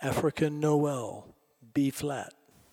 African Noel, B flat.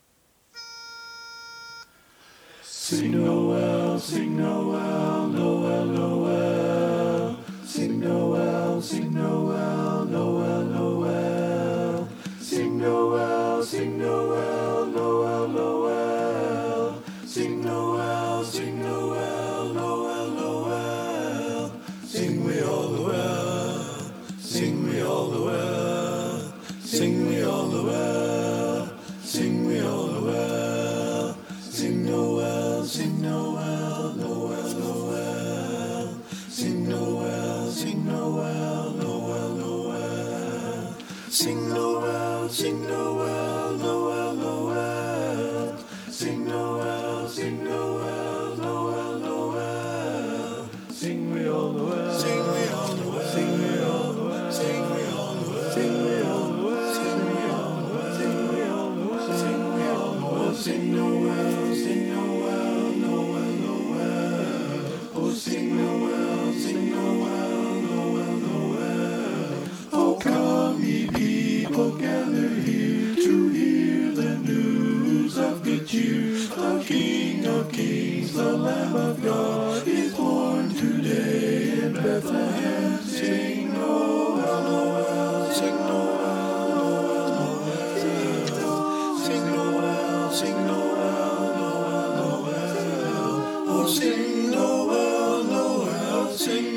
Sing Noel, sing Noel, Noel, Noel. Sing Noel, sing Noel, Noel, Noel. Sing Noel, sing Noel, Noel, Noel. Sing Noel, sing Noel, Noel, Noel. Sing we all Noel, sing we all Noel, sing we all Noel, sing we all Noel. Sing Noel, sing Noel, Noel, Noel. Sing Noel, sing Noel, Noel, Noel. Sing Noel, sing Noel, Noel, Noel. Sing Noel, sing Noel, Noel, Noel. Sing we all Noel, sing we all Noel, sing we all Noel, sing we all Noel, sing we all Noel, sing we all Noel, sing we all Noel, sing we all Noel, sing Noel, sing Noel, Noel, Noel. Oh, sing Noel, sing Noel, Noel, Noel. Oh, come ye people, gather here to hear the news of good cheer. The King of Kings, the Lamb of God, is born today in Bethlehem. Sing Noel, Noel, sing Noel, Noel, Noel. Sing Noel, sing Noel, Noel, Noel. Oh, sing Noel, Noel, sing